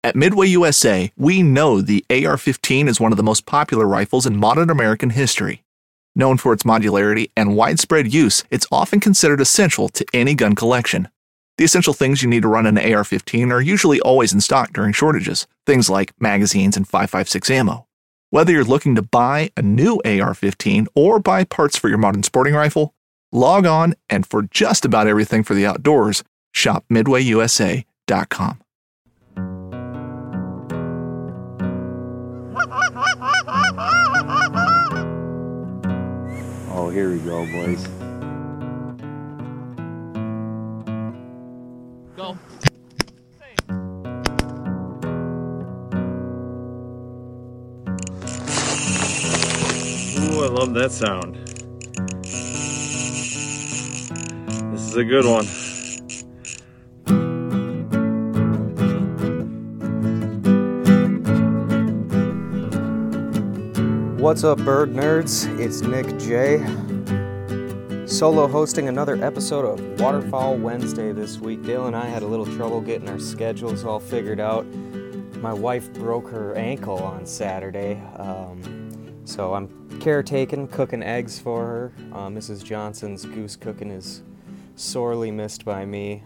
At Midway USA, we know the AR-15 is one of the most popular rifles in modern American history. Known for its modularity and widespread use, it's often considered essential to any gun collection. The essential things you need to run an AR-15 are usually always in stock during shortages, things like magazines and 5.56 ammo. Whether you're looking to buy a new AR-15 or buy parts for your modern sporting rifle, log on and for just about everything for the outdoors, shop MidwayUSA.com. Oh, here we go, boys. Go. Ooh, I love that sound. This is a good one. What's up, bird nerds? It's Nick J. Solo hosting another episode of Waterfowl Wednesday this week. Dale and I had a little trouble getting our schedules all figured out. My wife broke her ankle on Saturday, so I'm caretaking, cooking eggs for her. Mrs. Johnson's goose cooking is sorely missed by me.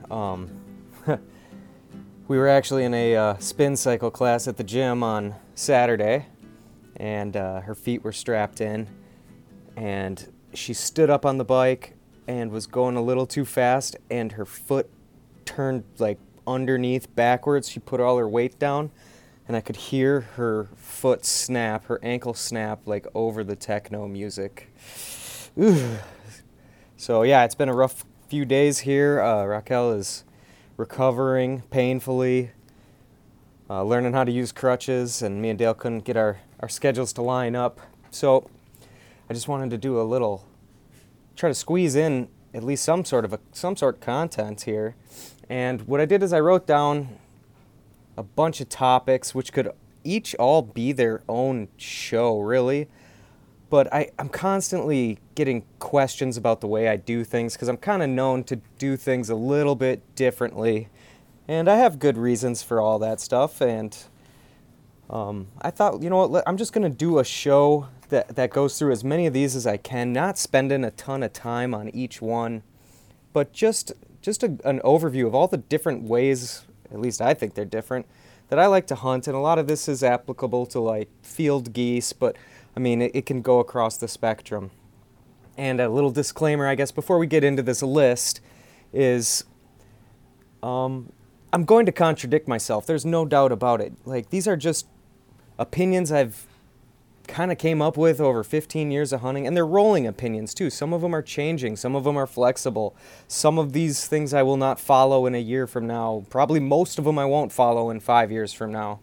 We were actually in a spin cycle class at the gym on Saturday, and her feet were strapped in, and she stood up on the bike and was going a little too fast, and her foot turned like underneath backwards. She put all her weight down, and I could hear her foot snap, her ankle snap, like over the techno music. Ooh. So yeah, it's been a rough few days here. Raquel is recovering painfully, learning how to use crutches, and me and Dale couldn't get our schedules to line up. So I just wanted to do try to squeeze in at least some sort of content here. And what I did is I wrote down a bunch of topics which could all be their own show, really. But I'm constantly getting questions about the way I do things, because I'm kind of known to do things a little bit differently. And I have good reasons for all that stuff, and I thought, you know what, I'm just going to do a show that goes through as many of these as I can, not spending a ton of time on each one, but just an overview of all the different ways, at least I think they're different, that I like to hunt. And a lot of this is applicable to like field geese, but I mean, it can go across the spectrum. And a little disclaimer, I guess, before we get into this list is I'm going to contradict myself. There's no doubt about it. Like, these are just opinions I've kind of came up with over 15 years of hunting, and they're rolling opinions too. Some of them are changing, some of them are flexible. Some of these things I will not follow in a year from now. Probably most of them I won't follow in 5 years from now.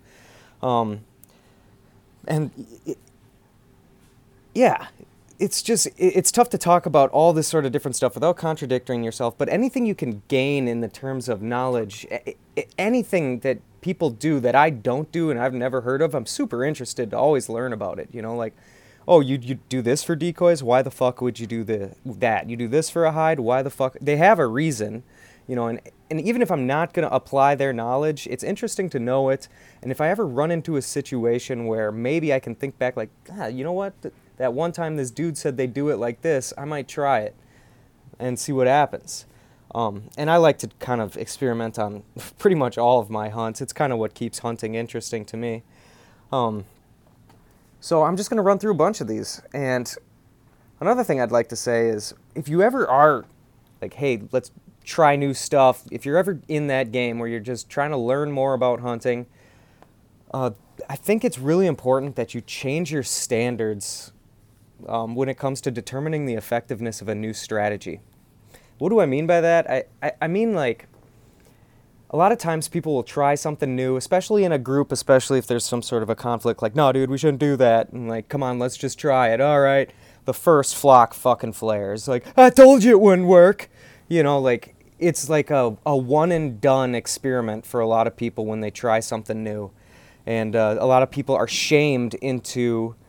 It's tough to talk about all this sort of different stuff without contradicting yourself, but anything you can gain in the terms of knowledge, anything that people do that I don't do and I've never heard of, I'm super interested to always learn about it. You know, like, oh, you do this for decoys? Why the fuck would you do that? You do this for a hide? Why the fuck? They have a reason, you know, and even if I'm not going to apply their knowledge, it's interesting to know it. And if I ever run into a situation where maybe I can think back like, you know what? That one time this dude said they do it like this, I might try it and see what happens. And I like to kind of experiment on pretty much all of my hunts. It's kind of what keeps hunting interesting to me. So I'm just going to run through a bunch of these. And another thing I'd like to say is, if you ever are like, hey, let's try new stuff, if you're ever in that game where you're just trying to learn more about hunting, I think it's really important that you change your standards when it comes to determining the effectiveness of a new strategy. What do I mean by that? I mean, like, a lot of times people will try something new, especially in a group, especially if there's some sort of a conflict, like, no, dude, we shouldn't do that. And like, come on, let's just try it. All right. The first flock fucking flares. Like, I told you it wouldn't work. You know, like, it's like a one and done experiment for a lot of people when they try something new. And a lot of people are shamed into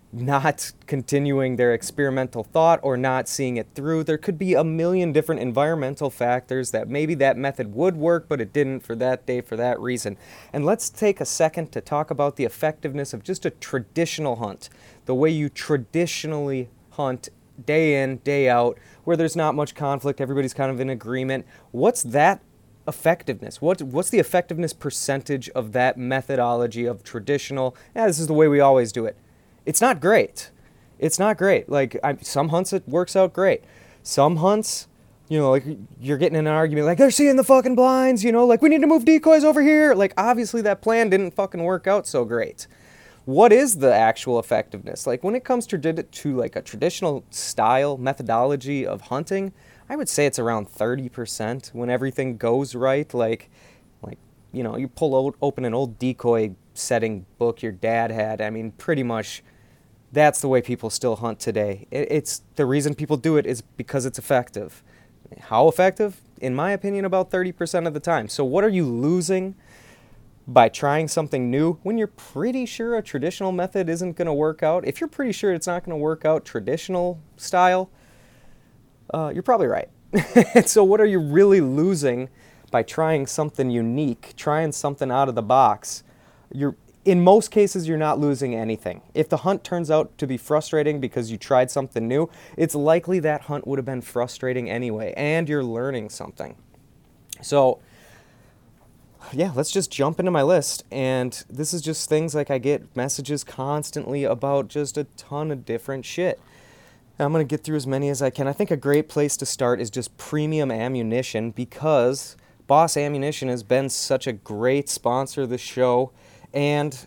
not continuing their experimental thought or not seeing it through. There could be a million different environmental factors that maybe that method would work, but it didn't for that day for that reason. And let's take a second to talk about the effectiveness of just a traditional hunt, the way you traditionally hunt day in, day out, where there's not much conflict, everybody's kind of in agreement. What's that effectiveness? What's the effectiveness percentage of that methodology of traditional, this is the way we always do it? It's not great. It's not great. Like, some hunts it works out great. Some hunts, like you're getting in an argument, like they're seeing the fucking blinds, like we need to move decoys over here. Like, obviously that plan didn't fucking work out so great. What is the actual effectiveness? Like, when it comes to like a traditional style methodology of hunting, I would say it's around 30% when everything goes right. Like you open an old decoy setting book your dad had. I mean, pretty much that's the way people still hunt today. It's the reason people do it is because it's effective. How effective? In my opinion, about 30% of the time. So what are you losing by trying something new when you're pretty sure a traditional method isn't going to work out? If you're pretty sure it's not going to work out traditional style, you're probably right. And so what are you really losing by trying something unique, trying something out of the box? In most cases, you're not losing anything. If the hunt turns out to be frustrating because you tried something new, it's likely that hunt would have been frustrating anyway, and you're learning something. So, yeah, let's just jump into my list. And this is just things like I get messages constantly about just a ton of different shit. I'm going to get through as many as I can. I think a great place to start is just premium ammunition, because Boss Ammunition has been such a great sponsor of the show. And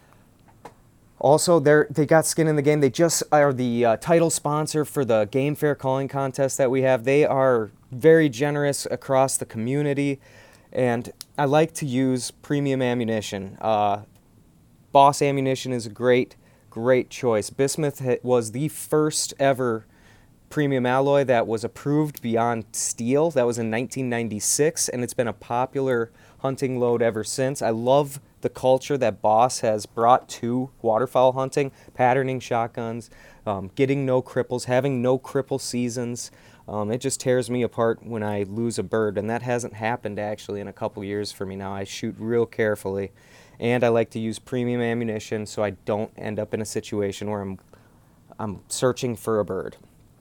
also, they got skin in the game. They just are the title sponsor for the Game Fair calling contest that we have. They are very generous across the community, and I like to use premium ammunition. Boss Ammunition is a great choice. Bismuth was the first ever premium alloy that was approved beyond steel. That was in 1996, and it's been a popular hunting load ever since. I love the culture that Boss has brought to waterfowl hunting, patterning shotguns, getting no cripples, having no cripple seasons. It just tears me apart when I lose a bird, and that hasn't happened actually in a couple years for me now. I shoot real carefully, and I like to use premium ammunition so I don't end up in a situation where I'm searching for a bird.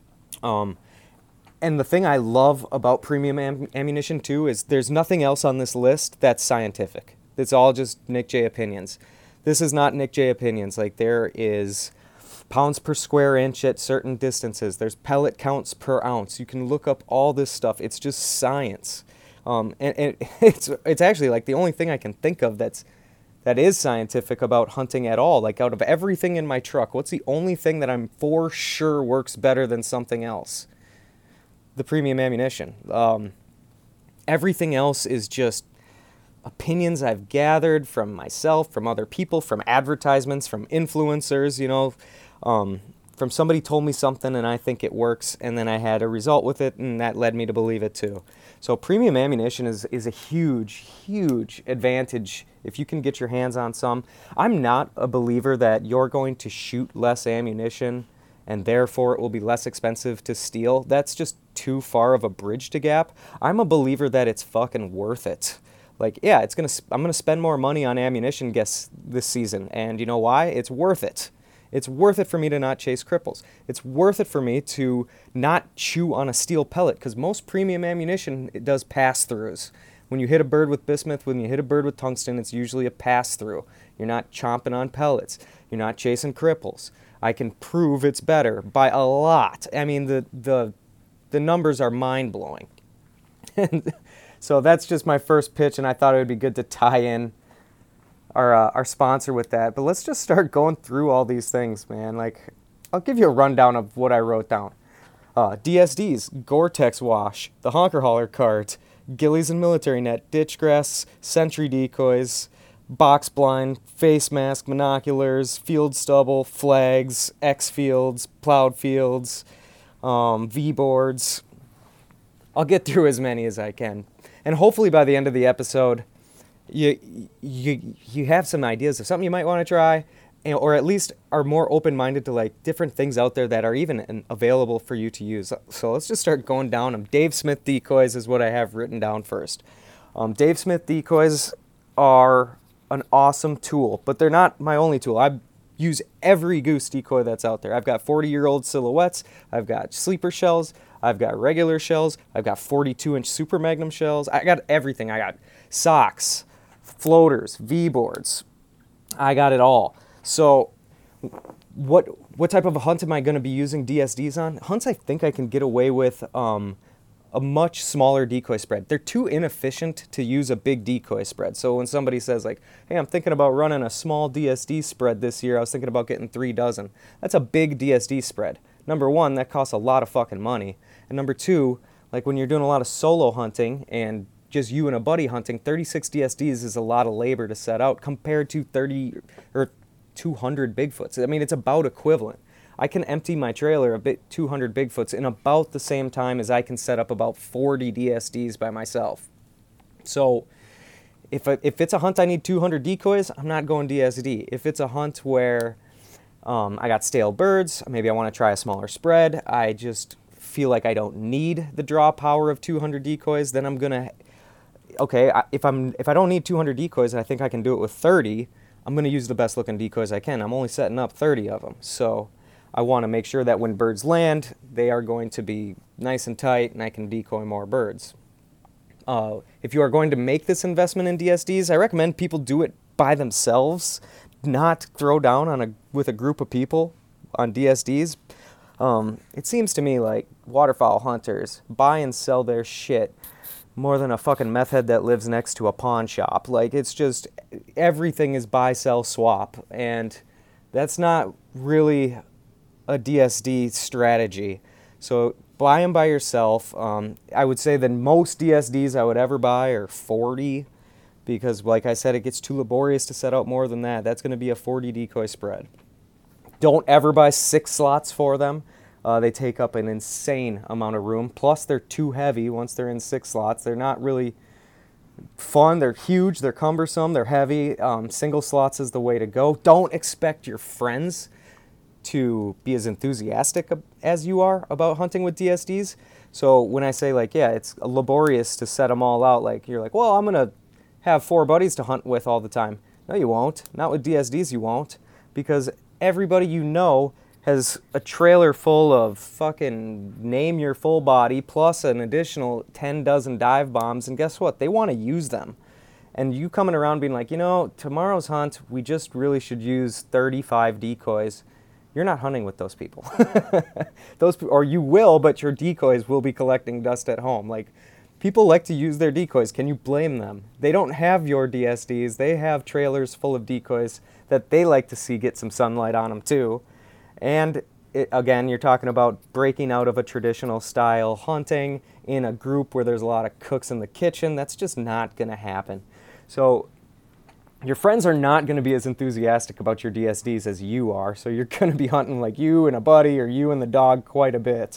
And the thing I love about premium ammunition too is there's nothing else on this list that's scientific. It's all just Nick J opinions. This is not Nick J opinions. Like, there is pounds per square inch at certain distances. There's pellet counts per ounce. You can look up all this stuff. It's just science. And it's actually like the only thing I can think of that is scientific about hunting at all. Like, out of everything in my truck, what's the only thing that I'm for sure works better than something else? The premium ammunition. Everything else is just opinions I've gathered from myself, from other people, from advertisements, from influencers, from somebody told me something and I think it works, and then I had a result with it, and that led me to believe it too. So premium ammunition is a huge advantage if you can get your hands on some. I'm not a believer that you're going to shoot less ammunition and therefore it will be less expensive to steal. That's just too far of a bridge to gap. I'm a believer that it's fucking worth it. Like, yeah, I'm gonna spend more money on ammunition this season, and you know why? It's worth it. It's worth it for me to not chase cripples. It's worth it for me to not chew on a steel pellet, because most premium ammunition, it does pass-throughs. When you hit a bird with bismuth, when you hit a bird with tungsten, it's usually a pass-through. You're not chomping on pellets. You're not chasing cripples. I can prove it's better by a lot. I mean, the numbers are mind-blowing. So that's just my first pitch, and I thought it would be good to tie in our sponsor with that. But let's just start going through all these things, man. Like, I'll give you a rundown of what I wrote down. DSDs, Gore-Tex wash, the Honker Hauler cart, ghillies and military net, ditch grass, sentry decoys, box blind, face mask, binoculars, field stubble, flags, X fields, plowed fields, V-boards. I'll get through as many as I can. And hopefully by the end of the episode, you have some ideas of something you might want to try, or at least are more open-minded to like different things out there that are even available for you to use. So let's just start going down them. Dave Smith decoys is what I have written down first. Dave Smith decoys are an awesome tool, but they're not my only tool. I use every goose decoy that's out there. I've got 40-year-old silhouettes. I've got sleeper shells. I've got regular shells. I've got 42-inch Super Magnum shells. I got everything. I got socks, floaters, V-boards. I got it all. So what type of a hunt am I going to be using DSDs on? Hunts I think I can get away with a much smaller decoy spread. They're too inefficient to use a big decoy spread. So when somebody says like, hey, I'm thinking about running a small DSD spread this year, I was thinking about getting 3 dozen. That's a big DSD spread. Number one, that costs a lot of fucking money. And number two, like when you're doing a lot of solo hunting and just you and a buddy hunting, 36 DSDs is a lot of labor to set out compared to 30 or 200 Bigfoots. I mean, it's about equivalent. I can empty my trailer of 200 Bigfoots in about the same time as I can set up about 40 DSDs by myself. So if it's a hunt I need 200 decoys, I'm not going DSD. If it's a hunt where I got stale birds, maybe I want to try a smaller spread, I just feel like I don't need the draw power of 200 decoys, then I'm gonna, okay, if I don't need 200 decoys and I think I can do it with 30, I'm gonna use the best looking decoys I can. I'm only setting up 30 of them, so I want to make sure that when birds land, they are going to be nice and tight and I can decoy more birds. If you are going to make this investment in DSDs, I recommend people do it by themselves, not throw down with a group of people on DSDs. It seems to me like waterfowl hunters buy and sell their shit more than a fucking meth head that lives next to a pawn shop. Like, it's just, everything is buy, sell, swap, and that's not really a DSD strategy. So buy them by yourself. I would say that most DSDs I would ever buy are 40, because like I said, it gets too laborious to set out more than that. That's going to be a 40 decoy spread. Don't ever buy 6 slots for them. They take up an insane amount of room. Plus, they're too heavy once they're in 6 slots. They're not really fun. They're huge. They're cumbersome. They're heavy. Single slots is the way to go. Don't expect your friends to be as enthusiastic as you are about hunting with DSDs. So when I say, like, yeah, it's laborious to set them all out, like, you're like, well, I'm going to have 4 buddies to hunt with all the time. No, you won't. Not with DSDs, you won't. Because everybody you know has a trailer full of fucking name your full body plus an additional 10 dozen dive bombs, and guess what? They want to use them. And you coming around being like, you know, tomorrow's hunt, we just really should use 35 decoys. You're not hunting with those people. Or you will, but your decoys will be collecting dust at home. Like, people like to use their decoys. Can you blame them? They don't have your DSDs. They have trailers full of decoys that they like to see get some sunlight on them too. And again, you're talking about breaking out of a traditional style hunting in a group where there's a lot of cooks in the kitchen. That's just not going to happen. So your friends are not going to be as enthusiastic about your DSDs as you are. So you're going to be hunting like you and a buddy or you and the dog quite a bit.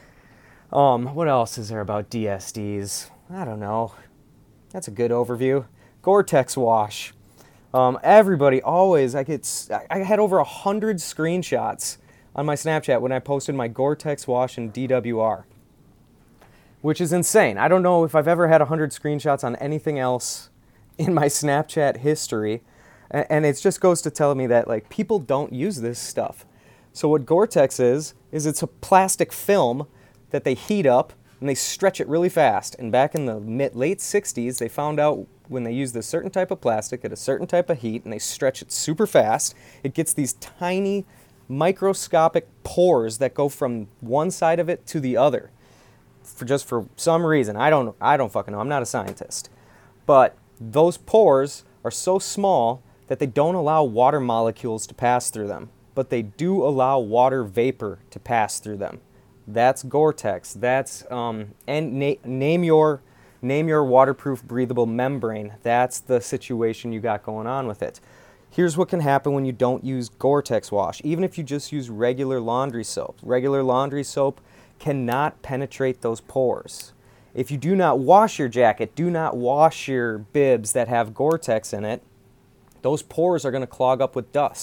What else is there about DSDs? I don't know. That's a good overview. Gore-Tex wash. Everybody always, I had over 100 screenshots on my Snapchat when I posted my Gore-Tex wash in DWR, which is insane. I don't know if I've ever had 100 screenshots on anything else in my Snapchat history, and it just goes to tell me that, like, people don't use this stuff. So what Gore-Tex is it's a plastic film that they heat up and they stretch it really fast. And back in the late 60s, they found out when they use this certain type of plastic at a certain type of heat and they stretch it super fast, it gets these tiny microscopic pores that go from one side of it to the other. For some reason, I don't fucking know. I'm not a scientist. But those pores are so small that they don't allow water molecules to pass through them, but they do allow water vapor to pass through them. That's Gore-Tex. That's and name your waterproof breathable membrane. That's the situation you got going on with it. Here's what can happen when you don't use Gore-Tex wash. Even if you just use regular laundry soap. Regular laundry soap cannot penetrate those pores. If you do not wash your jacket, do not wash your bibs that have Gore-Tex in it, those pores are going to clog up with dust.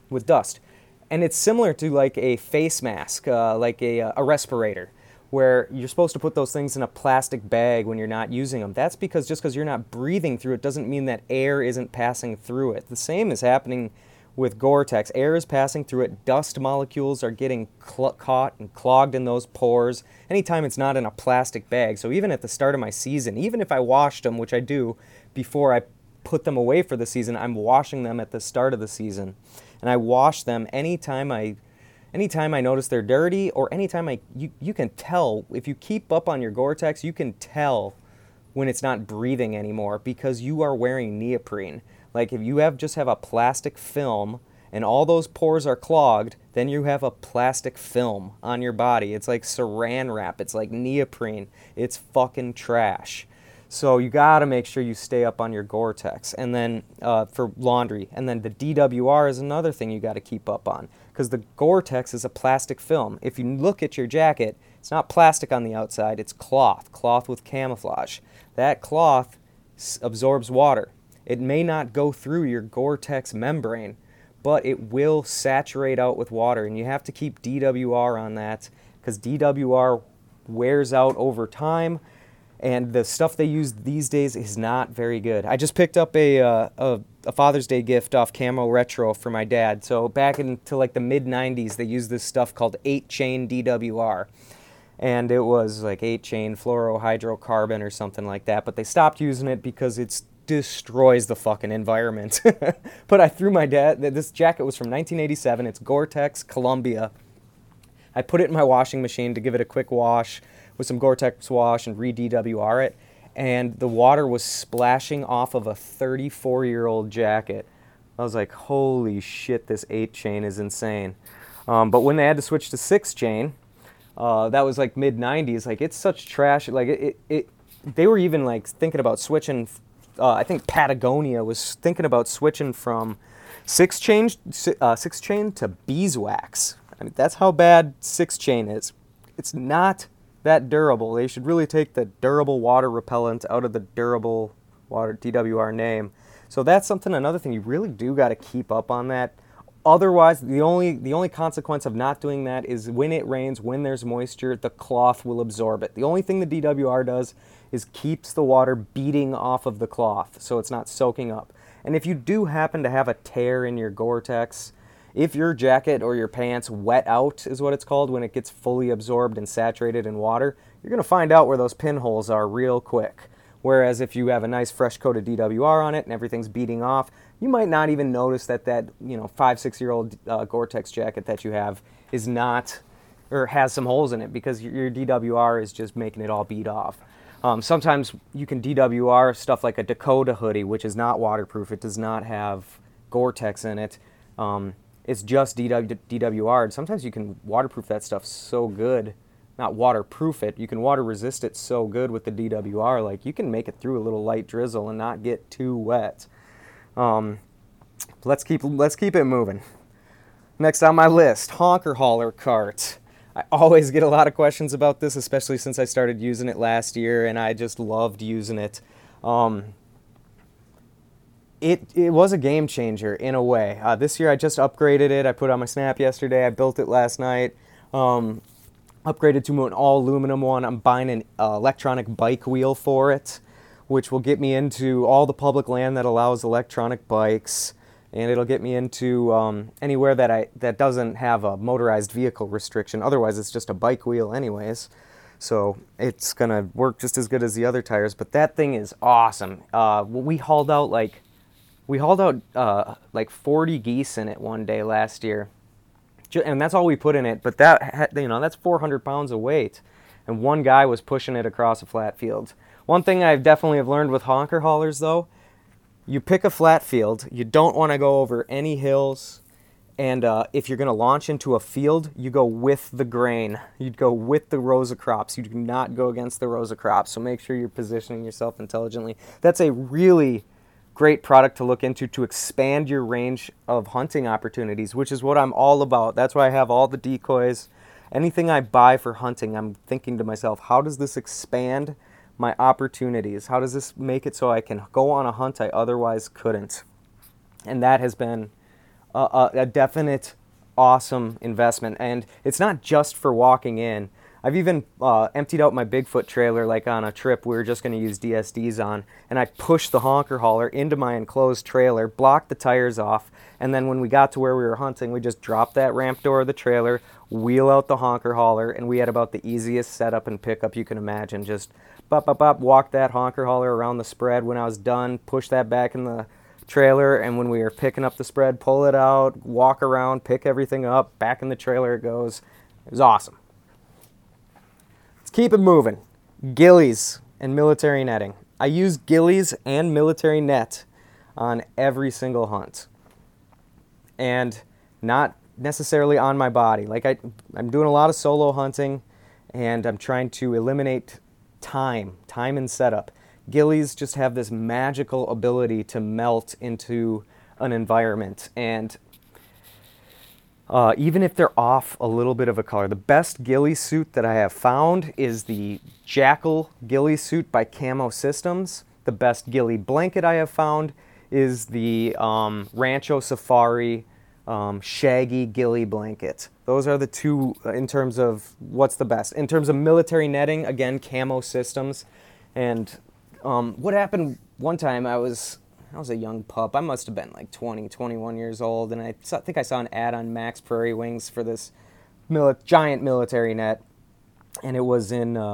with dust. And it's similar to like a face mask, like a respirator, where you're supposed to put those things in a plastic bag when you're not using them. That's because just because you're not breathing through it doesn't mean that air isn't passing through it. The same is happening with Gore-Tex. Air is passing through it. Dust molecules are getting caught and clogged in those pores anytime it's not in a plastic bag. So even at the start of my season, even if I washed them, which I do before I put them away for the season, I'm washing them at the start of the season. And I wash them anytime I notice they're dirty, or anytime you can tell, if you keep up on your Gore-Tex, you can tell when it's not breathing anymore because you are wearing neoprene. Like if you just have a plastic film and all those pores are clogged, then you have a plastic film on your body. It's like saran wrap. It's like neoprene. It's fucking trash. So you got to make sure you stay up on your Gore-Tex. And then for laundry. And then the DWR is another thing you got to keep up on, because the Gore-Tex is a plastic film. If you look at your jacket, it's not plastic on the outside. It's cloth with camouflage. That cloth absorbs water. It may not go through your Gore-Tex membrane, but it will saturate out with water. And you have to keep DWR on that, because DWR wears out over time. And the stuff they use these days is not very good. I just picked up a Father's Day gift off Camo Retro for my dad. So back into like the mid-90s, they used this stuff called 8-chain DWR. And it was like 8-chain fluorohydrocarbon or something like that. But they stopped using it because it destroys the fucking environment. But I threw my dad, this jacket was from 1987. It's Gore-Tex Columbia. I put it in my washing machine to give it a quick wash with some Gore-Tex wash and re-DWR it, and the water was splashing off of a 34-year-old jacket. I was like, holy shit, this 8-chain is insane. But when they had to switch to 6-chain, that was like mid-90s, like it's such trash, like they were even like thinking about switching, I think Patagonia was thinking about switching from 6-chain to beeswax. I mean, that's how bad 6-chain is. It's not that durable. They should really take the durable water repellent out of the durable water DWR name. So that's another thing you really do got to keep up on that. Otherwise, the only consequence of not doing that is when it rains, when there's moisture, the cloth will absorb it. The only thing the DWR does is keeps the water beating off of the cloth so it's not soaking up. And if you do happen to have a tear in your Gore-Tex, if your jacket or your pants wet out, is what it's called, when it gets fully absorbed and saturated in water, you're going to find out where those pinholes are real quick. Whereas if you have a nice fresh coat of DWR on it and everything's beating off, you might not even notice that 5-6-year-old Gore-Tex jacket that you have is not, or has some holes in it, because your DWR is just making it all beat off. Sometimes you can DWR stuff like a Dakota hoodie, which is not waterproof. It does not have Gore-Tex in it. It's just DWR. Sometimes you can waterproof that stuff so good. Not waterproof it. You can water resist it so good with the DWR. Like you can make it through a little light drizzle and not get too wet. Let's keep it moving. Next on my list, honker hauler cart. I always get a lot of questions about this, especially since I started using it last year, and I just loved using it. It was a game changer in a way. This year I just upgraded it. I put it on my Snap yesterday. I built it last night. Upgraded to an all aluminum one. I'm buying an electronic bike wheel for it, which will get me into all the public land that allows electronic bikes, and it'll get me into anywhere that doesn't have a motorized vehicle restriction. Otherwise, it's just a bike wheel anyways. So it's gonna work just as good as the other tires. But that thing is awesome. We hauled out like 40 geese in it one day last year, and that's all we put in it. But that's 400 pounds of weight, and one guy was pushing it across a flat field. One thing I definitely have learned with honker haulers, though, you pick a flat field. You don't want to go over any hills, and if you're going to launch into a field, you go with the grain. You'd go with the rows of crops. You do not go against the rows of crops. So make sure you're positioning yourself intelligently. That's a really great product to look into to expand your range of hunting opportunities, which is what I'm all about. That's why I have all the decoys. Anything I buy for hunting, I'm thinking to myself, how does this expand my opportunities? How does this make it so I can go on a hunt I otherwise couldn't? And that has been a definite awesome investment. And it's not just for walking in. I've even emptied out my Bigfoot trailer, like on a trip we were just going to use DSDs on, and I pushed the honker hauler into my enclosed trailer, blocked the tires off, and then when we got to where we were hunting, we just dropped that ramp door of the trailer, wheel out the honker hauler, and we had about the easiest setup and pickup you can imagine. Just walk that honker hauler around the spread. When I was done, push that back in the trailer, and when we were picking up the spread, pull it out, walk around, pick everything up, back in the trailer it goes. It was awesome. Let's keep it moving. Ghillies and military netting. I use ghillies and military net on every single hunt, and not necessarily on my body. Like I'm doing a lot of solo hunting, and I'm trying to eliminate time and setup. Ghillies just have this magical ability to melt into an environment, and even if they're off a little bit of a color. The best ghillie suit that I have found is the Jackal ghillie suit by Camo Systems. The best ghillie blanket I have found is the Rancho Safari shaggy ghillie blanket. Those are the two in terms of what's the best. In terms of military netting, again, Camo Systems. And what happened one time, I was a young pup. I must have been like 20, 21 years old, and I think I saw an ad on Max Prairie Wings for this giant military net, and it was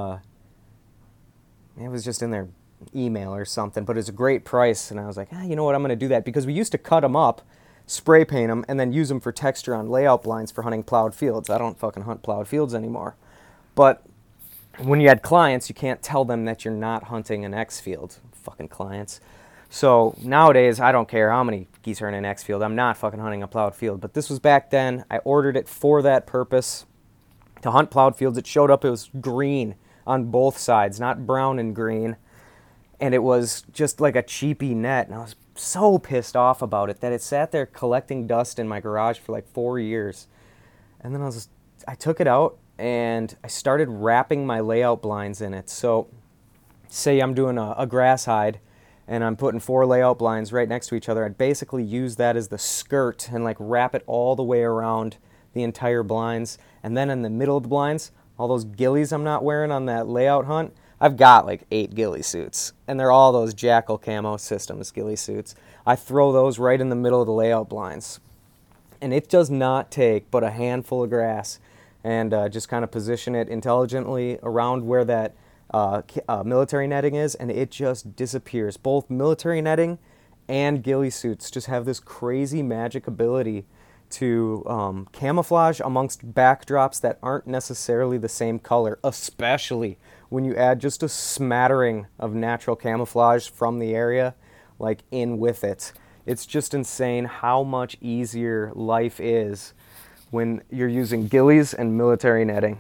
just in their email or something, but it's a great price, and I was like, you know what, I'm going to do that, because we used to cut them up, spray paint them, and then use them for texture on layout blinds for hunting plowed fields. I don't fucking hunt plowed fields anymore, but when you had clients, you can't tell them that you're not hunting an X field. Fucking clients. So nowadays, I don't care how many geese are in an X field. I'm not fucking hunting a plowed field. But this was back then. I ordered it for that purpose, to hunt plowed fields. It showed up, it was green on both sides, not brown and green. And it was just like a cheapy net. And I was so pissed off about it that it sat there collecting dust in my garage for like 4 years. And then I took it out and I started wrapping my layout blinds in it. So say I'm doing a grass hide, and I'm putting 4 layout blinds right next to each other. I'd basically use that as the skirt and like wrap it all the way around the entire blinds. And then in the middle of the blinds, all those ghillies I'm not wearing on that layout hunt, I've got like 8 ghillie suits. And they're all those Jackal Camo Systems ghillie suits. I throw those right in the middle of the layout blinds. And it does not take but a handful of grass, and just kind of position it intelligently around where that military netting is, and it just disappears. Both military netting and ghillie suits just have this crazy magic ability to camouflage amongst backdrops that aren't necessarily the same color, especially when you add just a smattering of natural camouflage from the area, like in with it. It's just insane how much easier life is when you're using ghillies and military netting.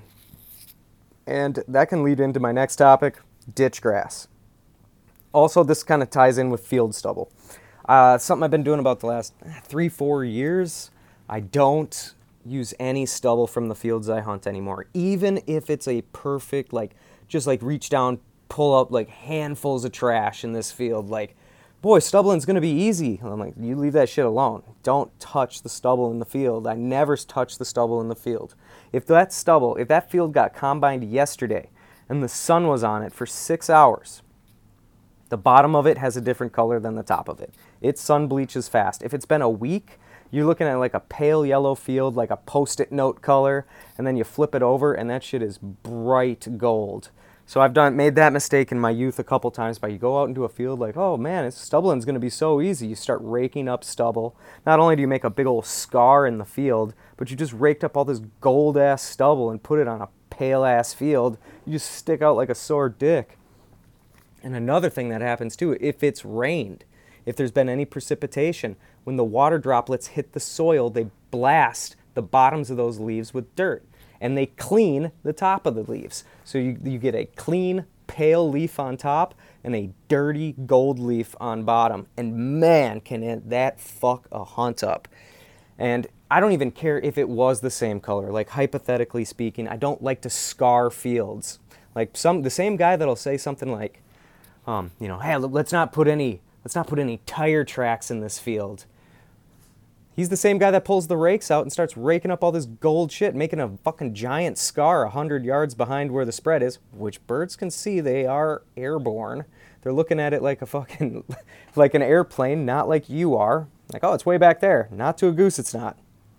And that can lead into my next topic, ditch grass. Also, this kind of ties in with field stubble. Something I've been doing about the last 3-4 years. I don't use any stubble from the fields I hunt anymore. Even if it's a perfect, just reach down, pull up handfuls of trash in this field. Boy, stubbling's going to be easy. I'm like, you leave that shit alone. Don't touch the stubble in the field. I never touch the stubble in the field. If that field got combined yesterday and the sun was on it for 6 hours, the bottom of it has a different color than the top of it. It sun bleaches fast. If it's been a week, you're looking at a pale yellow field, like a Post-it note color, and then you flip it over and that shit is bright gold. So I've made that mistake in my youth a couple times, but you go out into a field oh man, stubbling's going to be so easy. You start raking up stubble. Not only do you make a big old scar in the field, but you just raked up all this gold-ass stubble and put it on a pale-ass field. You just stick out like a sore dick. And another thing that happens too, if it's rained, if there's been any precipitation, when the water droplets hit the soil, they blast the bottoms of those leaves with dirt. And they clean the top of the leaves. So you get a clean, pale leaf on top and a dirty gold leaf on bottom. And man, can that fuck a hunt up. And I don't even care if it was the same color. Hypothetically speaking, I don't like to scar fields. The same guy that'll say something hey, let's not put any tire tracks in this field. He's the same guy that pulls the rakes out and starts raking up all this gold shit, making a fucking giant scar 100 yards behind where the spread is, which birds can see. They are airborne. They're looking at it like a fucking, like an airplane, not like you are. Like, oh, it's way back there. Not to a goose, it's not.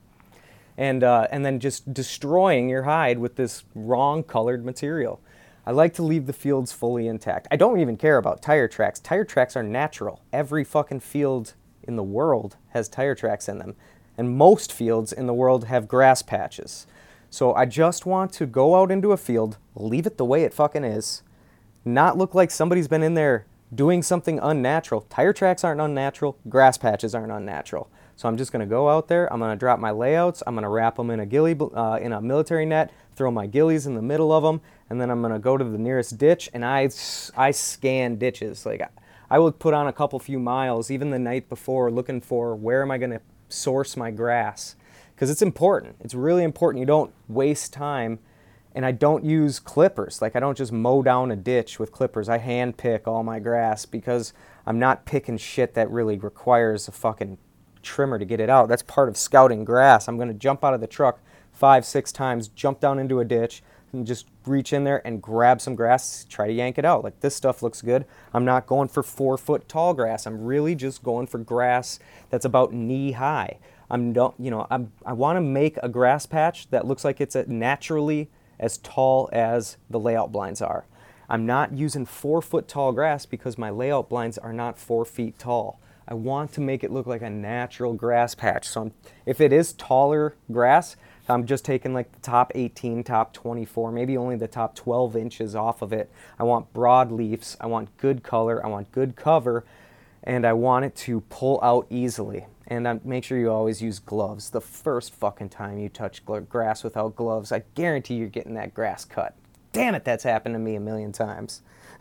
And then just destroying your hide with this wrong colored material. I like to leave the fields fully intact. I don't even care about tire tracks. Tire tracks are natural. Every fucking field in the world has tire tracks in them. And most fields in the world have grass patches. So I just want to go out into a field, leave it the way it fucking is, not look like somebody's been in there doing something unnatural. Tire tracks aren't unnatural. Grass patches aren't unnatural. So I'm just going to go out there. I'm going to drop my layouts. I'm going to wrap them in a military net, throw my ghillies in the middle of them, and then I'm going to go to the nearest ditch, and I scan ditches. Like, I would put on a few miles, even the night before, looking for where am I going to source my grass. Because it's important. It's really important you don't waste time. And I don't use clippers. Like, I don't just mow down a ditch with clippers. I hand pick all my grass because I'm not picking shit that really requires a fucking trimmer to get it out. That's part of scouting grass. I'm going to jump out of the truck 5-6 times, jump down into a ditch, and just reach in there and grab some grass, try to yank it out. Like, this stuff looks good. I'm not going for 4-foot tall grass. I'm really just going for grass that's about knee high. I want to make a grass patch that looks like it's naturally as tall as the layout blinds are. I'm not using 4-foot tall grass because my layout blinds are not 4 feet tall. I want to make it look like a natural grass patch. So if it is taller grass, I'm just taking like the top 18, top 24, maybe only the top 12 inches off of it. I want broad leaves. I want good color. I want good cover. And I want it to pull out easily. And make sure you always use gloves. The first fucking time you touch grass without gloves, I guarantee you're getting that grass cut. Damn it, that's happened to me a million times.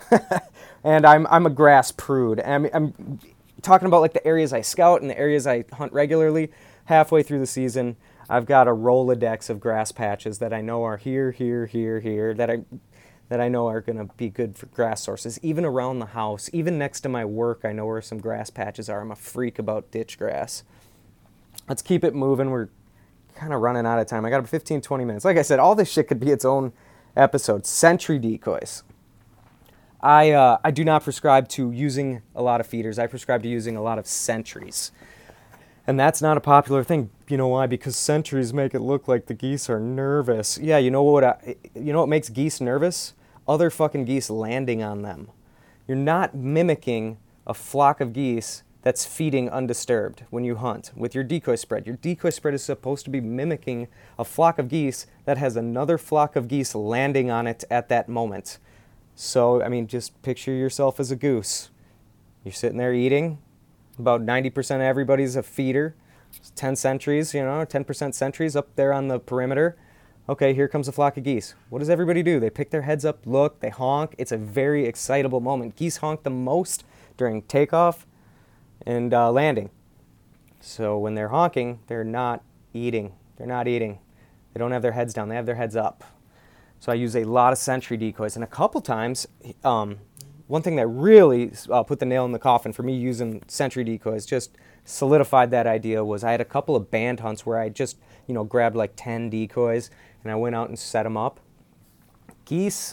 And I'm a grass prude. I'm talking about like the areas I scout and the areas I hunt regularly. Halfway through the season, I've got a Rolodex of grass patches that I know are here, that I know are going to be good for grass sources. Even around the house, even next to my work, I know where some grass patches are. I'm a freak about ditch grass. Let's keep it moving. We're kind of running out of time. I got 15, 20 minutes. Like I said, all this shit could be its own episode. Sentry decoys. I do not prescribe to using a lot of feeders. I prescribe to using a lot of sentries. And that's not a popular thing. You know why? Because sentries make it look like the geese are nervous. Yeah, you know what makes geese nervous? Other fucking geese landing on them. You're not mimicking a flock of geese that's feeding undisturbed when you hunt with your decoy spread. Your decoy spread is supposed to be mimicking a flock of geese that has another flock of geese landing on it at that moment. So, I mean, just picture yourself as a goose. You're sitting there eating. About 90% of everybody's a feeder. 10 sentries, 10% sentries up there on the perimeter. Okay, here comes a flock of geese. What does everybody do? They pick their heads up, look, they honk. It's a very excitable moment. Geese honk the most during takeoff and landing. So when they're honking, they're not eating. They don't have their heads down. They have their heads up. So I use a lot of sentry decoys. And a couple times, one thing that really put the nail in the coffin for me using sentry decoys, just solidified that idea, was I had a couple of band hunts where I just, grabbed like 10 decoys and I went out and set them up. Geese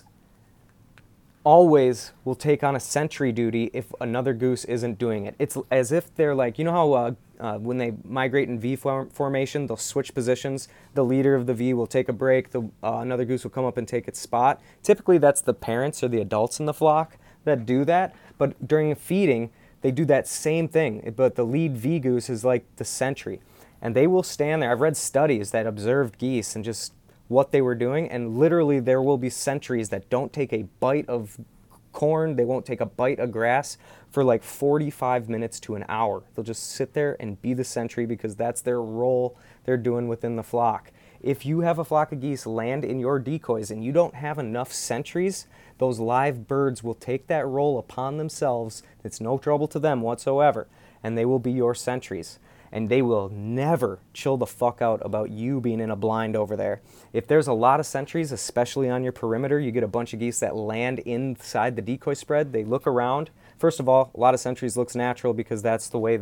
always will take on a sentry duty if another goose isn't doing it. It's as if they're like, how when they migrate in V formation, they'll switch positions. The leader of the V will take a break. Another goose will come up and take its spot. Typically, that's the parents or the adults in the flock that do that. But during feeding, they do that same thing. But the lead V goose is like the sentry. And they will stand there. I've read studies that observed geese and just what they were doing. And literally, there will be sentries that don't take a bite of corn. They won't take a bite of grass for like 45 minutes to an hour. They'll just sit there and be the sentry because that's their role they're doing within the flock. If you have a flock of geese land in your decoys and you don't have enough sentries, those live birds will take that role upon themselves. It's no trouble to them whatsoever, and they will be your sentries. And they will never chill the fuck out about you being in a blind over there. If there's a lot of sentries, especially on your perimeter, you get a bunch of geese that land inside the decoy spread, they look around. First of all, a lot of sentries looks natural because that's the way that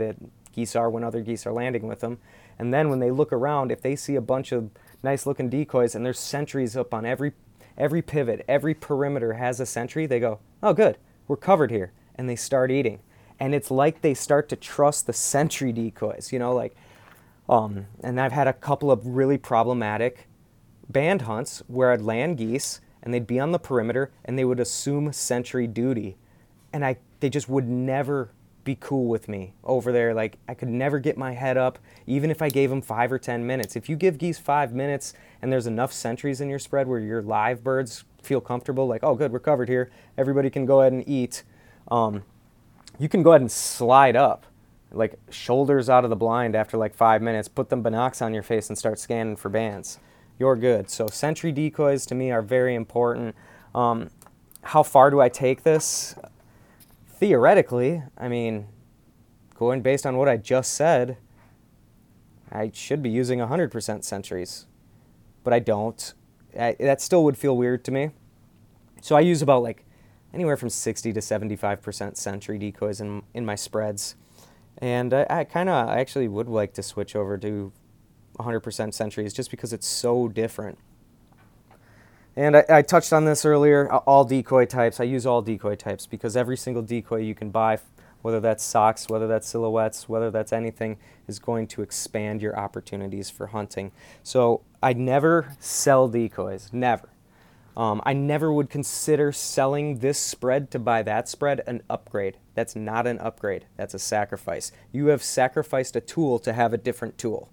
geese are when other geese are landing with them. And then when they look around, if they see a bunch of nice looking decoys and there's sentries up on every pivot, every perimeter has a sentry, they go, oh good, we're covered here. And they start eating. And it's like they start to trust the sentry decoys, and I've had a couple of really problematic band hunts where I'd land geese and they'd be on the perimeter and they would assume sentry duty. And they just would never be cool with me over there. Like, I could never get my head up, even if I gave them 5 or 10 minutes. If you give geese 5 minutes and there's enough sentries in your spread where your live birds feel comfortable, like, oh good, we're covered here, everybody can go ahead and eat, you can go ahead and slide up, like shoulders out of the blind after like 5 minutes, put them binocs on your face and start scanning for bands. You're good. So sentry decoys to me are very important. How far do I take this? Theoretically, I mean, going based on what I just said, I should be using 100% sentries, but I don't. That still would feel weird to me. So I use about like anywhere from 60 to 75% sentry decoys in my spreads. And I actually would like to switch over to 100% sentries just because it's so different. And I touched on this earlier, all decoy types. I use all decoy types because every single decoy you can buy, whether that's socks, whether that's silhouettes, whether that's anything, is going to expand your opportunities for hunting. So I never sell decoys, never. I never would consider selling this spread to buy that spread an upgrade. That's not an upgrade. That's a sacrifice. You have sacrificed a tool to have a different tool.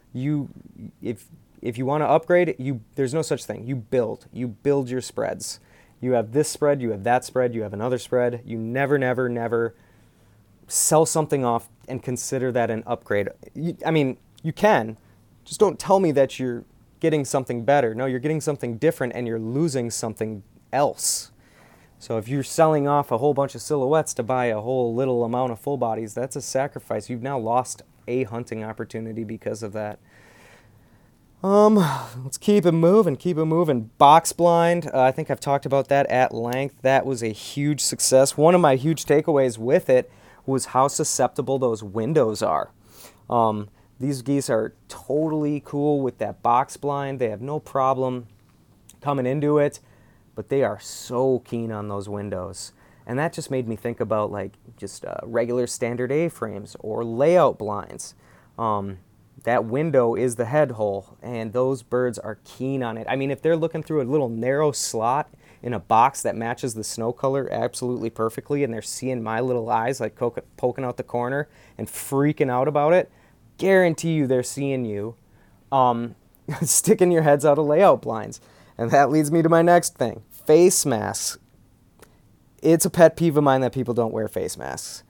If you want to upgrade, there's no such thing. You build your spreads. You have this spread, you have that spread, you have another spread. You never, never, never sell something off and consider that an upgrade. You can. Just don't tell me that you're getting something better. No, you're getting something different and you're losing something else. So if you're selling off a whole bunch of silhouettes to buy a whole little amount of full bodies, that's a sacrifice. You've now lost a hunting opportunity because of that. Let's keep it moving. Box blind, I think I've talked about that at length. That was a huge success. One of my huge takeaways with it was how susceptible those windows are. These geese are totally cool with that box blind. They have no problem coming into it, but they are so keen on those windows. And that just made me think about like just regular standard A-frames or layout blinds. That window is the head hole, and those birds are keen on it. I mean, if they're looking through a little narrow slot in a box that matches the snow color absolutely perfectly, and they're seeing my little eyes like poking out the corner and freaking out about it, guarantee you they're seeing you sticking your heads out of layout blinds. And that leads me to my next thing, face masks. It's a pet peeve of mine that people don't wear face masks.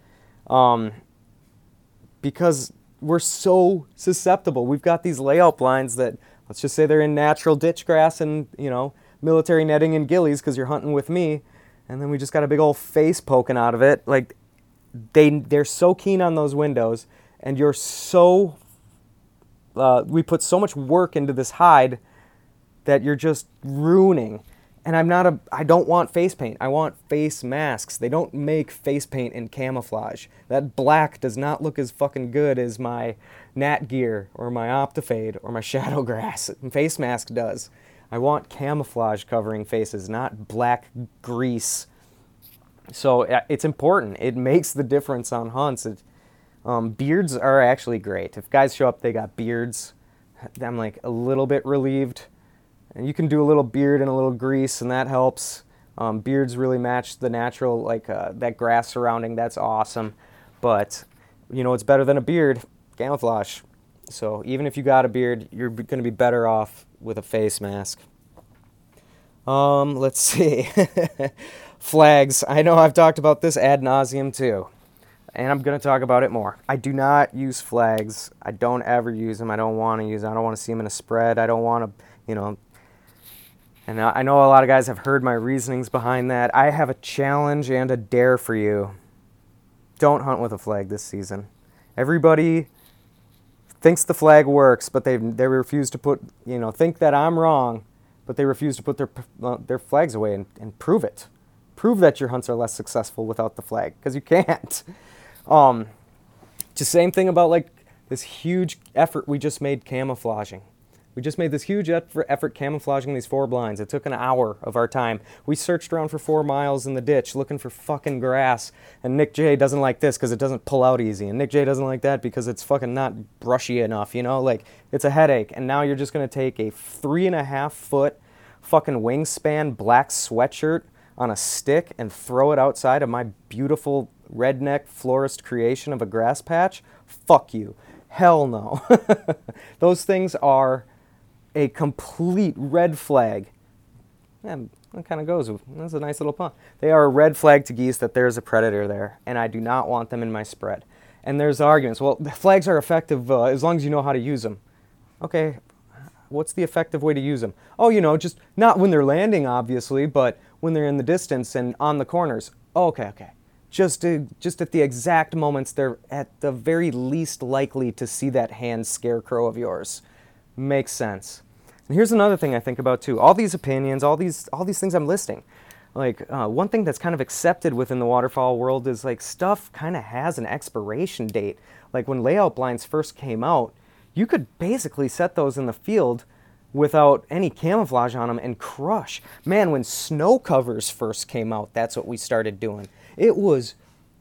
Because we're so susceptible. We've got these layout blinds that, let's just say they're in natural ditch grass and, military netting and gillies because you're hunting with me, and then we just got a big old face poking out of it. Like, they're so keen on those windows, and you're so, we put so much work into this hide that you're just ruining. And I don't want face paint. I want face masks. They don't make face paint in camouflage. That black does not look as fucking good as my Nat Gear or my Optifade or my Shadowgrass. Face mask does. I want camouflage covering faces, not black grease. So it's important. It makes the difference on hunts. Beards are actually great. If guys show up, they got beards, I'm like a little bit relieved. And you can do a little beard and a little grease, and that helps. Beards really match the natural, that grass surrounding. That's awesome. But, it's better than a beard, camouflage. So even if you got a beard, you're going to be better off with a face mask. Let's see. Flags. I know I've talked about this ad nauseum too. And I'm going to talk about it more. I do not use flags. I don't ever use them. I don't want to use them. I don't want to see them in a spread. I don't want to, And I know a lot of guys have heard my reasonings behind that. I have a challenge and a dare for you. Don't hunt with a flag this season. Everybody thinks the flag works, but they refuse to put, think that I'm wrong, but they refuse to put their flags away and prove it. Prove that your hunts are less successful without the flag, because you can't. To Just same thing about like this huge effort we just made camouflaging. We just made this huge effort camouflaging these 4 blinds. It took an hour of our time. We searched around for 4 miles in the ditch looking for fucking grass. And Nick J doesn't like this because it doesn't pull out easy. And Nick J doesn't like that because it's fucking not brushy enough, you know? Like, it's a headache. And now you're just going to take a 3.5 foot fucking wingspan black sweatshirt on a stick and throw it outside of my beautiful redneck florist creation of a grass patch? Fuck you. Hell no. Those things are a complete red flag. Yeah, that kind of goes with, that's a nice little pun. They are a red flag to geese that there's a predator there, and I do not want them in my spread. And there's arguments. Well, the flags are effective as long as you know how to use them. Okay, what's the effective way to use them? Oh, you know, just not when they're landing, obviously, but when they're in the distance and on the corners. Oh, okay. Just at the exact moments they're at the very least likely to see that hand scarecrow of yours. Makes sense. And here's another thing I think about too. All these opinions, all these things I'm listing. Like one thing that's kind of accepted within the waterfowl world is like stuff kind of has an expiration date. Like when layout blinds first came out, you could basically set those in the field without any camouflage on them and crush. Man, when snow covers first came out, that's what we started doing. It was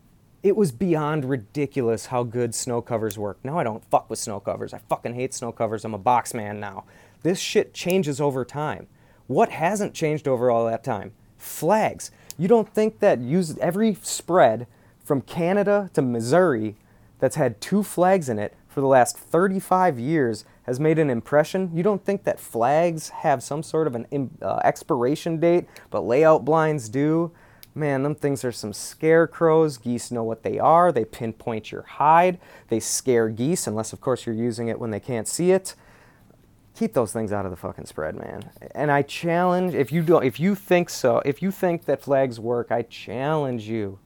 beyond ridiculous how good snow covers work. Now I don't fuck with snow covers. I fucking hate snow covers. I'm a box man now. This shit changes over time. What hasn't changed over all that time? Flags. You don't think that every spread from Canada to Missouri that's had 2 flags in it for the last 35 years has made an impression? You don't think that flags have some sort of an expiration date, but layout blinds do? Man, them things are some scarecrows. Geese know what they are. They pinpoint your hide. They scare geese, unless, of course, you're using it when they can't see it. Keep those things out of the fucking spread, man. And I challenge, if you think that flags work, I challenge you.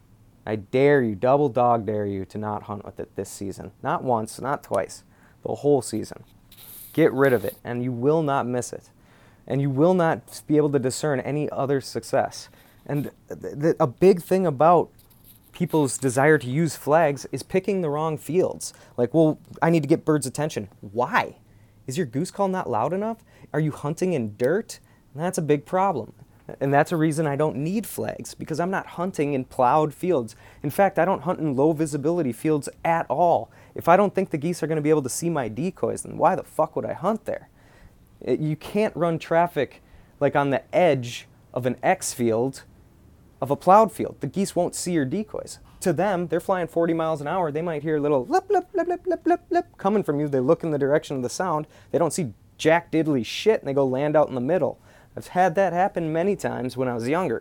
I dare you, double dog dare you to not hunt with it this season. Not once, not twice, the whole season. Get rid of it, and you will not miss it. And you will not be able to discern any other success. And a big thing about people's desire to use flags is picking the wrong fields. Like, well, I need to get birds' attention. Why? Is your goose call not loud enough? Are you hunting in dirt? That's a big problem. And that's a reason I don't need flags, because I'm not hunting in plowed fields. In fact, I don't hunt in low visibility fields at all. If I don't think the geese are going to be able to see my decoys, then why the fuck would I hunt there? You can't run traffic like on the edge of an X field of a plowed field. The geese won't see your decoys. To them, they're flying 40 miles an hour. They might hear a little lip, lip, lip, lip, lip, lip, lip coming from you. They look in the direction of the sound. They don't see jack diddly shit, and they go land out in the middle. I've had that happen many times when I was younger.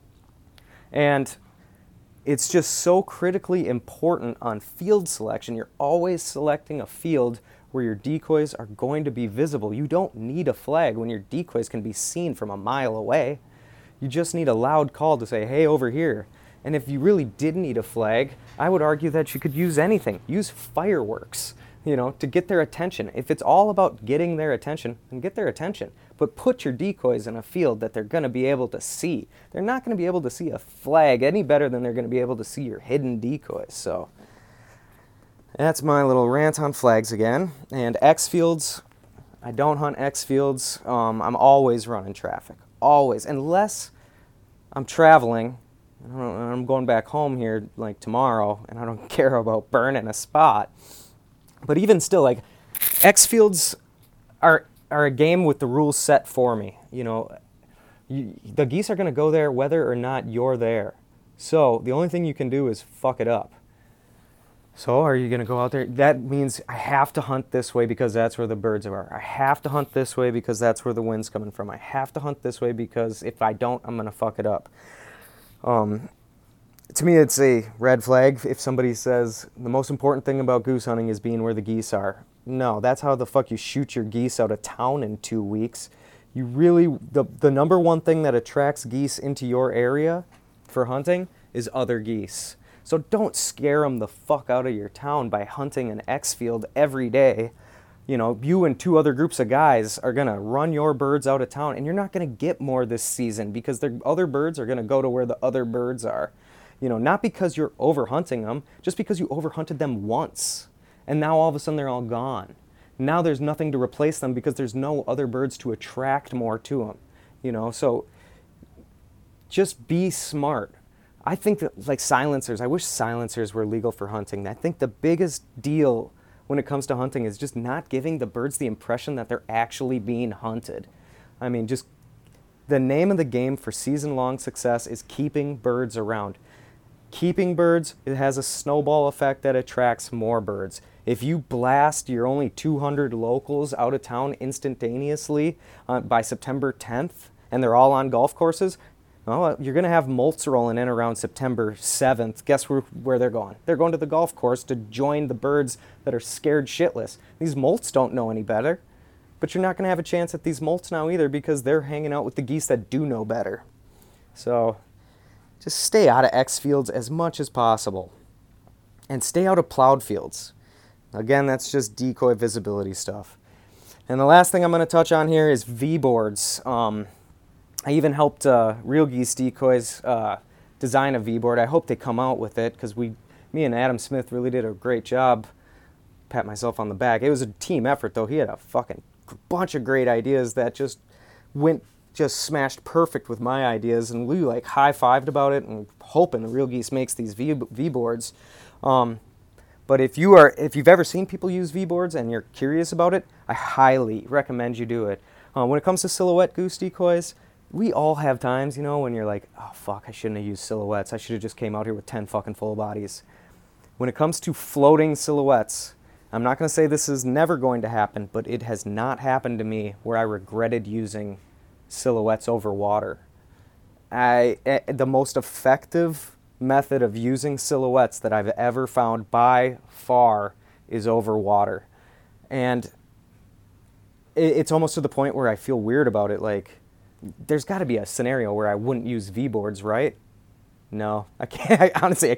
And it's just so critically important on field selection. You're always selecting a field where your decoys are going to be visible. You don't need a flag when your decoys can be seen from a mile away. You just need a loud call to say, hey, over here. And if you really did need a flag, I would argue that you could use anything. Use fireworks, to get their attention. If it's all about getting their attention, then get their attention. But put your decoys in a field that they're going to be able to see. They're not going to be able to see a flag any better than they're going to be able to see your hidden decoys. So that's my little rant on flags again. And X fields, I don't hunt X fields. I'm always running traffic. Always. Unless I'm traveling, I'm going back home here like tomorrow, and I don't care about burning a spot. But even still, like, X fields are a game with the rules set for me. The geese are going to go there whether or not you're there. So the only thing you can do is fuck it up. So are you going to go out there? That means I have to hunt this way because that's where the birds are. I have to hunt this way because that's where the wind's coming from. I have to hunt this way because if I don't, I'm going to fuck it up. To me, it's a red flag if somebody says the most important thing about goose hunting is being where the geese are. No, that's how the fuck you shoot your geese out of town in 2 weeks. You really, the number one thing that attracts geese into your area for hunting is other geese. So don't scare them the fuck out of your town by hunting an X field every day. You and 2 other groups of guys are going to run your birds out of town, and you're not going to get more this season because the other birds are going to go to where the other birds are. Not because you're overhunting them, just because you overhunted them once. And now all of a sudden they're all gone. Now there's nothing to replace them because there's no other birds to attract more to them. So just be smart. I think that, like silencers, I wish silencers were legal for hunting. I think the biggest deal when it comes to hunting is just not giving the birds the impression that they're actually being hunted. I mean, just the name of the game for season-long success is keeping birds around. Keeping birds, it has a snowball effect that attracts more birds. If you blast your only 200 locals out of town instantaneously by September 10th, and they're all on golf courses, well, you're going to have molts rolling in around September 7th. Guess where they're going? They're going to the golf course to join the birds that are scared shitless. These molts don't know any better. But you're not going to have a chance at these molts now either because they're hanging out with the geese that do know better. So just stay out of X fields as much as possible. And stay out of plowed fields. Again, that's just decoy visibility stuff. And the last thing I'm going to touch on here is V-boards. I even helped Real Geese Decoys design a V-board. I hope they come out with it because me and Adam Smith really did a great job. Pat myself on the back. It was a team effort though. He had a fucking bunch of great ideas that just smashed perfect with my ideas, and we like high-fived about it and hoping the Real Geese makes these V-boards. But if you've ever seen people use V-boards and you're curious about it, I highly recommend you do it. When it comes to silhouette goose decoys, we all have times, when you're like, oh fuck, I shouldn't have used silhouettes. I should have just came out here with 10 fucking full bodies. When it comes to floating silhouettes, I'm not going to say this is never going to happen, but it has not happened to me where I regretted using silhouettes over water. The most effective method of using silhouettes that I've ever found by far is over water. And it's almost to the point where I feel weird about it. Like, there's got to be a scenario where I wouldn't use V-boards, right? No, I can't. Honestly,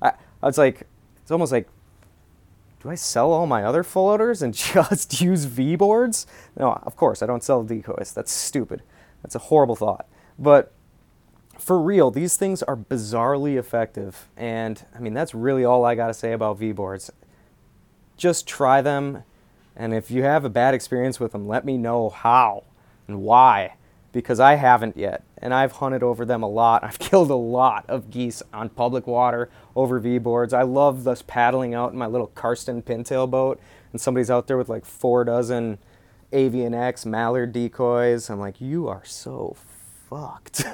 it's almost like, do I sell all my other floaters and just use V-boards? No, of course, I don't sell decoys. That's stupid. That's a horrible thought. But for real, these things are bizarrely effective. And, that's really all I got to say about V-boards. Just try them. And if you have a bad experience with them, let me know how and why. Because I haven't yet. And I've hunted over them a lot. I've killed a lot of geese on public water over V-boards. I love this paddling out in my little Karsten pintail boat. And somebody's out there with like 4 dozen Avian X mallard decoys. I'm like, you are so fucked.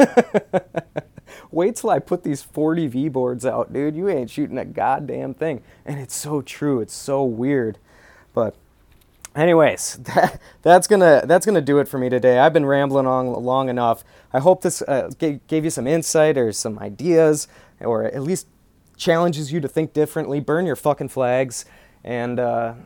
Wait till I put these 40 V-boards out, dude. You ain't shooting a goddamn thing. And it's so true. It's so weird. But anyways, that's gonna do it for me today. I've been rambling on long enough. I hope this gave you some insight or some ideas, or at least challenges you to think differently. Burn your fucking flags. And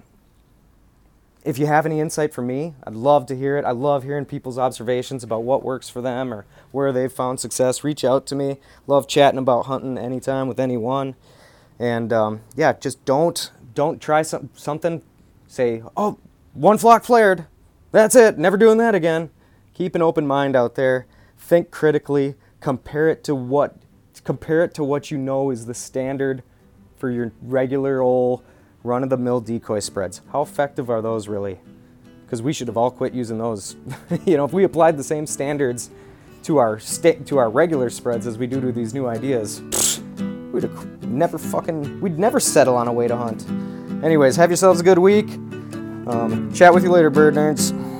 if you have any insight for me, I'd love to hear it. I love hearing people's observations about what works for them or where they've found success. Reach out to me. Love chatting about hunting anytime with anyone. And just don't try something. Say, oh, one flock flared. That's it. Never doing that again. Keep an open mind out there. Think critically. Compare it to what you know is the standard for your regular old run-of-the-mill decoy spreads. How effective are those really? Because we should have all quit using those. If we applied the same standards to our regular spreads as we do to these new ideas, we'd never settle on a way to hunt. Anyways, have yourselves a good week. Chat with you later, bird nerds.